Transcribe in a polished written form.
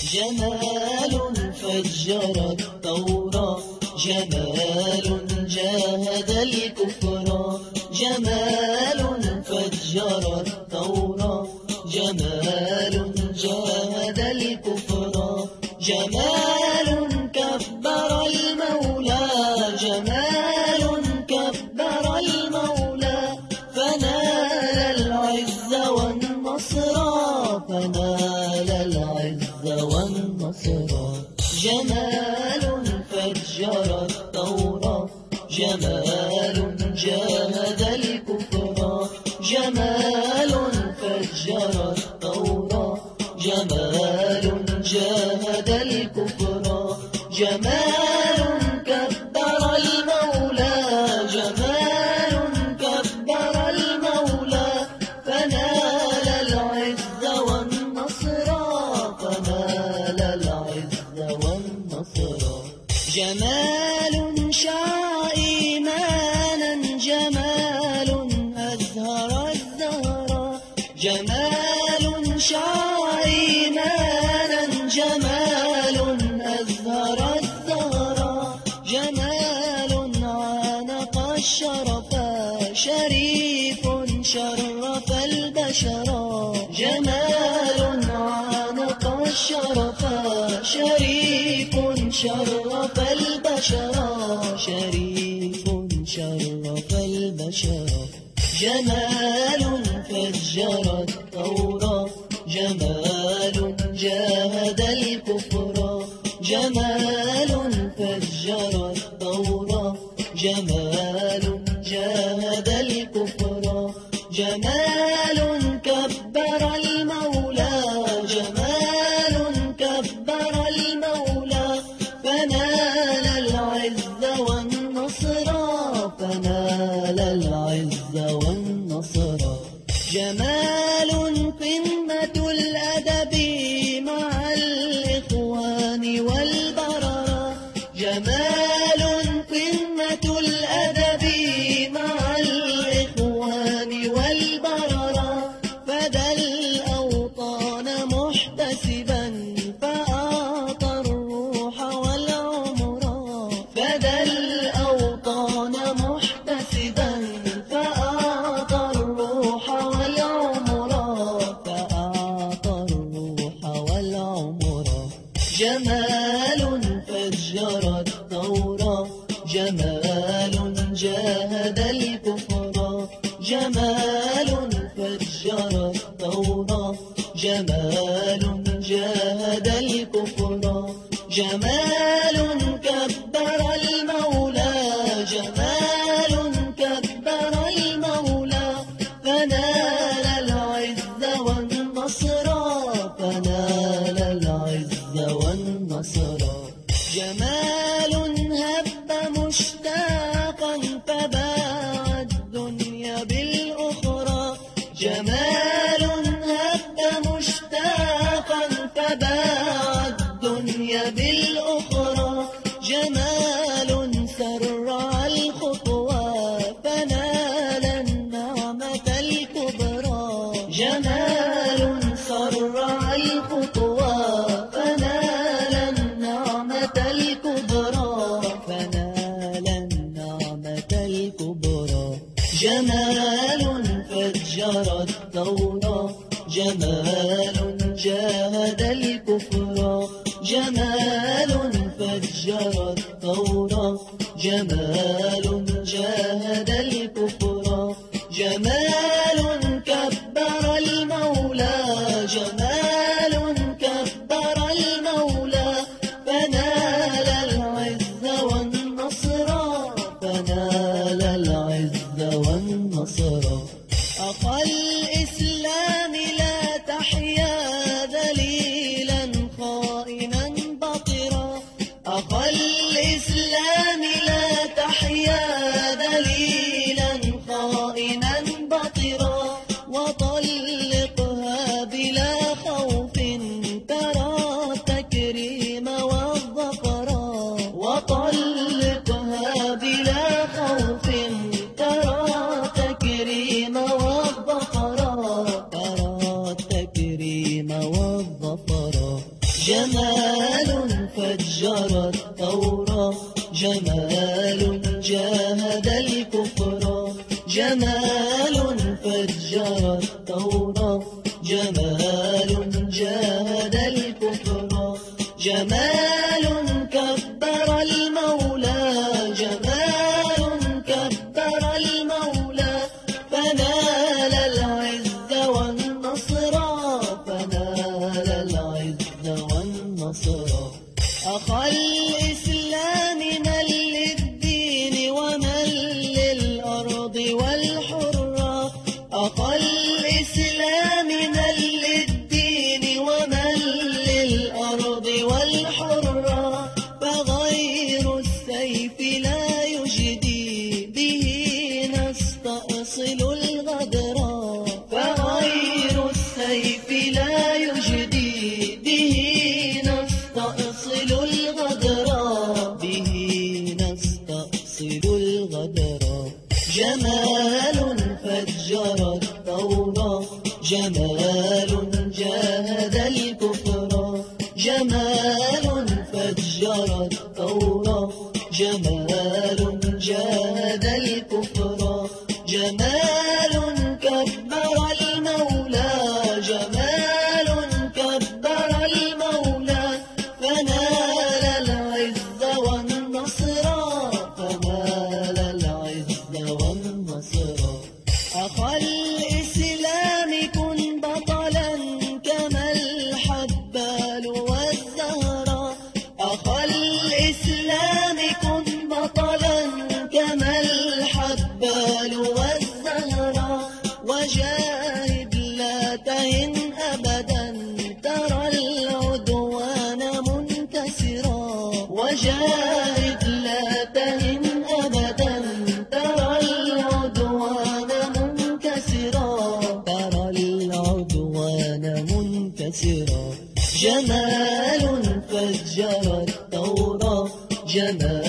جمال فجر الثورة، جمال جاهد الكفر. جمال فجر الثورة، جمال جاهد الكفر. جمال كبر المولى، جمال كبر المولى، فنال العز والنصر، فنال العز والنصر. جمال فجر الثورة، جمال جاهد الكفر. جمال فجر الثورة، جمال جاهد الكفر. جمال كبر المولى، جمال كبر المولى، فنال العز والنصر، فنال العز والنصر. جمال شاع إيمانا، جمال أزهر الزهر. جمال شاع إيمانا، جمال أزهر الزهر. جمال عانق الشرف، شريف شرف البشر. جمال عانق الشرف، شريف شرف البشر، شريف شرف البشر. جمال فجر الثورة، جمال جاهد الكفر. جمال فجر الثورة، جمال جاهد الكفر. جمال كبر المولى، جمال كبر المولى، فنال العز والنصر، فنال العز والنصر. جمال قمة الأدب مع الإخوان والبررة. جمال قمة الأدب مع الإخوان والبررة، فدى الأوطان محتسبا فأعطى الروح والعمر. فدى الأوطان محتسبا فأعطى الروح والعمر، فأعطى الروح والعمر. جمال فجر الثورة، جمال جاهد الكفر. جمال فجر الثورة، جمال جاهد الكفر. جمال كبر المولى، جمال كبر المولى، فنال العز والنصر، فنال العز والنصر. جمال هب مشتاقا فباع الدنيا بالأخرى. جمال هب مشتاقا فباع الدنيا بالأخرى. جمال سرع الخطوى فنال النعمة الكبرى. جمال سرع الخطوى فنال النعمة الكبرى، فنال النعمة الكبرى. جمال فجر الثورة، جمال جاهد الكفر. جمال فجر الثورة، جمال جاهد الكفر. جمال كبر المولى، جمال كبر المولى، فنال العز والنصر، فنال العز والنصر. أخا الإسلام لا تحيا ذليلا خائنا بطرا. أخا الإسلام لا تحيا ذليلا خائنا بطرا، وطلقها بلا جمال فجر الثورة، جمال جاهد الكفر، جمال فجر الثورة، جمال جاهد الكفر، جمال كبر المولى، جمال كبر المولى، فنال العز والنصر، فنال العز والنصر. أخا الإسلام من للدين ومن للأرض والحرة، أخا الإسلام من للدين ومن للأرض والحرة، فغير السيف لا يجدي به نستأصل الغدر، فغير السيف لا يجدي به نستأصل الغدر، به نستأصل الغدر. جمال فجر الثورة، جمال جاهد الكفر، جمال فجر الثورة، جمال جاهد الكفر، جمال كبر المولى، جمال كبر المولى، فنال العز والنصر، فنال العز والنصر. أخا الإسلام كن بطلا كما الحبال والزهرة، أخا الإسلام كن بطلا كما الحبال والزهرة، وجاهد لا تهن أبدا ترى العدوان منكسرا، وجاهد لا تهن أبدا ترى العدوان منكسرا، ترى العدوان منكسرا. جمال فجر الثورة، جمال